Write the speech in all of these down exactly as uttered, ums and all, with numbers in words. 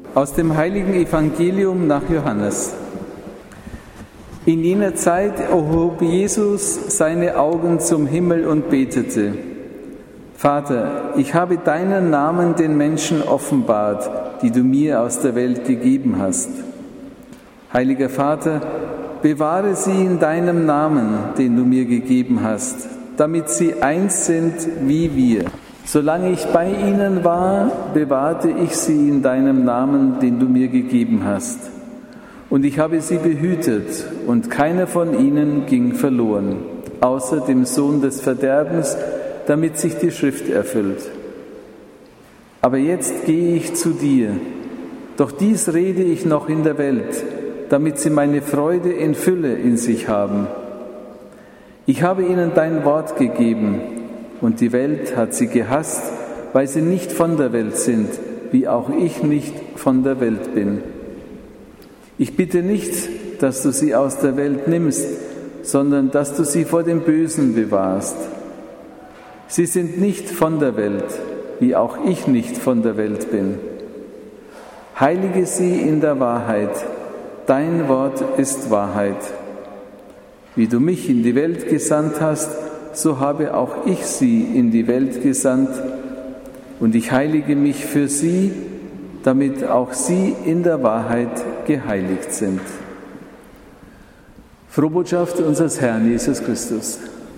Aus dem heiligen Evangelium nach Johannes. In jener Zeit erhob Jesus seine Augen zum Himmel und betete: Vater, ich habe deinen Namen den Menschen offenbart, die du mir aus der Welt gegeben hast. Heiliger Vater, bewahre sie in deinem Namen, den du mir gegeben hast, damit sie eins sind wie wir. Solange ich bei ihnen war, bewahrte ich sie in deinem Namen, den du mir gegeben hast. Und ich habe sie behütet, und keiner von ihnen ging verloren, außer dem Sohn des Verderbens, damit sich die Schrift erfüllt. Aber jetzt gehe ich zu dir, doch dies rede ich noch in der Welt, damit sie meine Freude in Fülle in sich haben. Ich habe ihnen dein Wort gegeben, und die Welt hat sie gehasst, weil sie nicht von der Welt sind, wie auch ich nicht von der Welt bin. Ich bitte nicht, dass du sie aus der Welt nimmst, sondern dass du sie vor dem Bösen bewahrst. Sie sind nicht von der Welt, wie auch ich nicht von der Welt bin. Heilige sie in der Wahrheit. Dein Wort ist Wahrheit. Wie du mich in die Welt gesandt hast, so habe auch ich sie in die Welt gesandt, und ich heilige mich für sie, damit auch sie in der Wahrheit geheiligt sind. Frohbotschaft unseres Herrn Jesus Christus.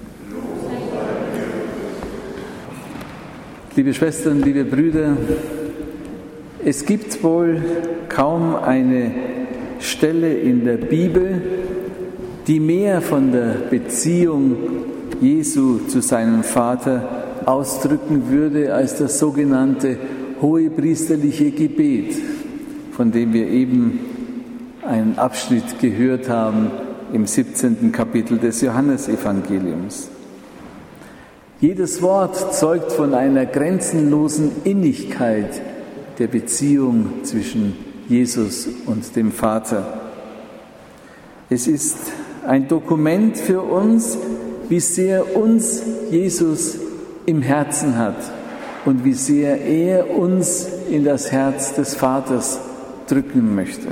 Liebe Schwestern, liebe Brüder, es gibt wohl kaum eine Stelle in der Bibel, die mehr von der Beziehung Jesu zu seinem Vater ausdrücken würde als das sogenannte hohepriesterliche Gebet, von dem wir eben einen Abschnitt gehört haben im siebzehnten Kapitel des Johannesevangeliums. Jedes Wort zeugt von einer grenzenlosen Innigkeit der Beziehung zwischen Jesus und dem Vater. Es ist ein Dokument für uns, wie sehr uns Jesus im Herzen hat und wie sehr er uns in das Herz des Vaters drücken möchte.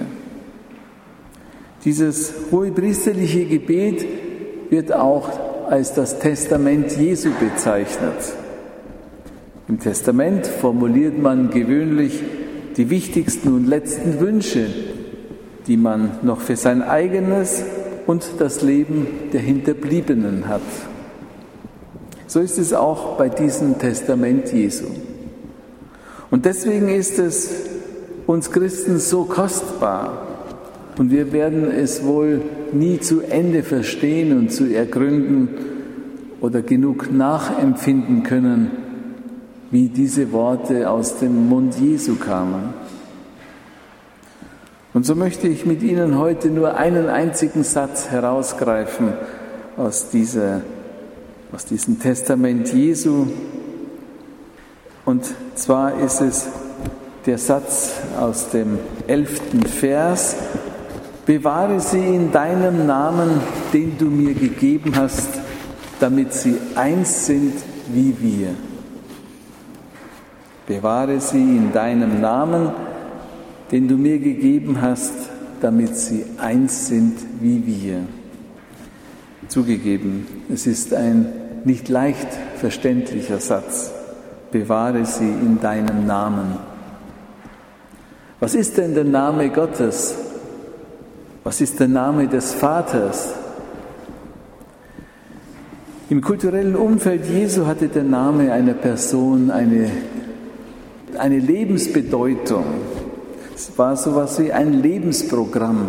Dieses hohepriesterliche Gebet wird auch als das Testament Jesu bezeichnet. Im Testament formuliert man gewöhnlich die wichtigsten und letzten Wünsche, die man noch für sein eigenes und das Leben der Hinterbliebenen hat. So ist es auch bei diesem Testament Jesu. Und deswegen ist es uns Christen so kostbar, und wir werden es wohl nie zu Ende verstehen und zu ergründen oder genug nachempfinden können, wie diese Worte aus dem Mund Jesu kamen. Und so möchte ich mit Ihnen heute nur einen einzigen Satz herausgreifen aus, dieser, aus diesem Testament Jesu. Und zwar ist es der Satz aus dem elften Vers: Bewahre sie in deinem Namen, den du mir gegeben hast, damit sie eins sind wie wir. Bewahre sie in deinem Namen, den du mir gegeben hast, damit sie eins sind wie wir. Zugegeben, es ist ein nicht leicht verständlicher Satz. Bewahre sie in deinem Namen. Was ist denn der Name Gottes? Was ist der Name des Vaters? Im kulturellen Umfeld Jesu hatte der Name einer Person eine, eine Lebensbedeutung. Es war so etwas wie ein Lebensprogramm.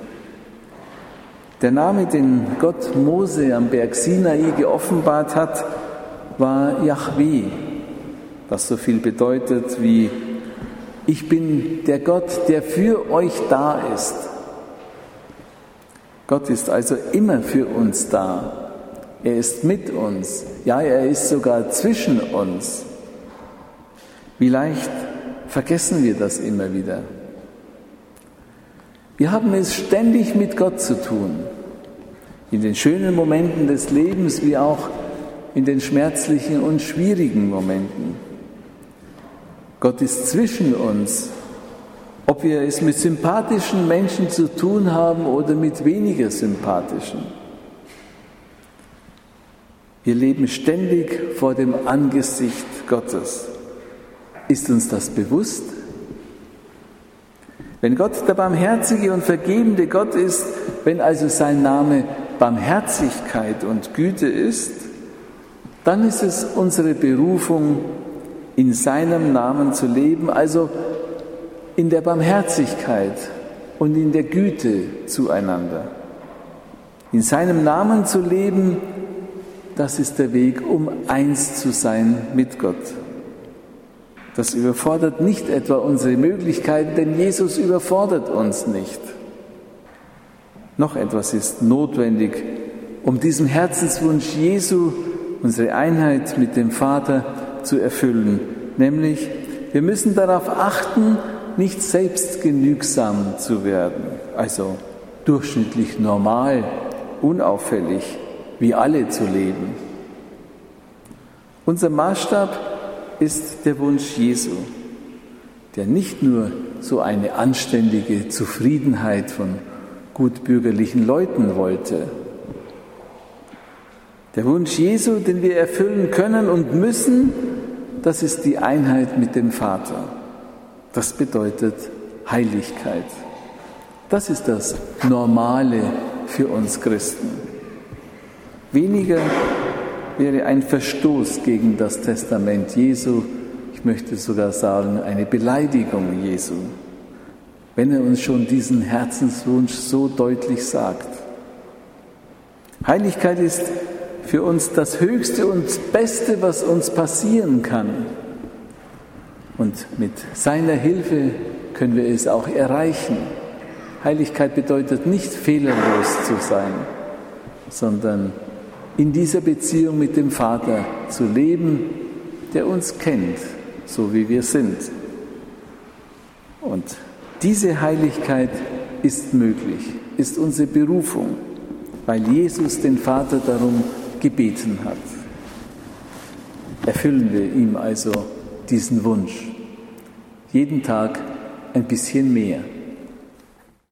Der Name, den Gott Mose am Berg Sinai geoffenbart hat, war Jahwe, was so viel bedeutet wie: Ich bin der Gott, der für euch da ist. Gott ist also immer für uns da. Er ist mit uns. Ja, er ist sogar zwischen uns. Wie leicht vergessen wir das immer wieder. Wir haben es ständig mit Gott zu tun. In den schönen Momenten des Lebens wie auch in den schmerzlichen und schwierigen Momenten. Gott ist zwischen uns ob wir es mit sympathischen Menschen zu tun haben oder mit weniger sympathischen. Wir leben ständig vor dem Angesicht Gottes. Ist uns das bewusst? Wenn Gott der barmherzige und vergebende Gott ist, wenn also sein Name Barmherzigkeit und Güte ist, dann ist es unsere Berufung, in seinem Namen zu leben, also in der Barmherzigkeit und in der Güte zueinander. In seinem Namen zu leben, das ist der Weg, um eins zu sein mit Gott. Das überfordert nicht etwa unsere Möglichkeiten, denn Jesus überfordert uns nicht. Noch etwas ist notwendig, um diesen Herzenswunsch Jesu, unsere Einheit mit dem Vater, zu erfüllen. Nämlich, wir müssen darauf achten, nicht selbstgenügsam zu werden, also durchschnittlich normal, unauffällig, wie alle zu leben. Unser Maßstab ist der Wunsch Jesu, der nicht nur so eine anständige Zufriedenheit von gutbürgerlichen Leuten wollte. Der Wunsch Jesu, den wir erfüllen können und müssen, das ist die Einheit mit dem Vater. Das bedeutet Heiligkeit. Das ist das Normale für uns Christen. Weniger wäre ein Verstoß gegen das Testament Jesu, ich möchte sogar sagen, eine Beleidigung Jesu, wenn er uns schon diesen Herzenswunsch so deutlich sagt. Heiligkeit ist für uns das Höchste und Beste, was uns passieren kann. Und mit seiner Hilfe können wir es auch erreichen. Heiligkeit bedeutet nicht fehlerlos zu sein, sondern in dieser Beziehung mit dem Vater zu leben, der uns kennt, so wie wir sind. Und diese Heiligkeit ist möglich, ist unsere Berufung, weil Jesus den Vater darum gebeten hat. Erfüllen wir ihm also diesen Wunsch, jeden Tag ein bisschen mehr.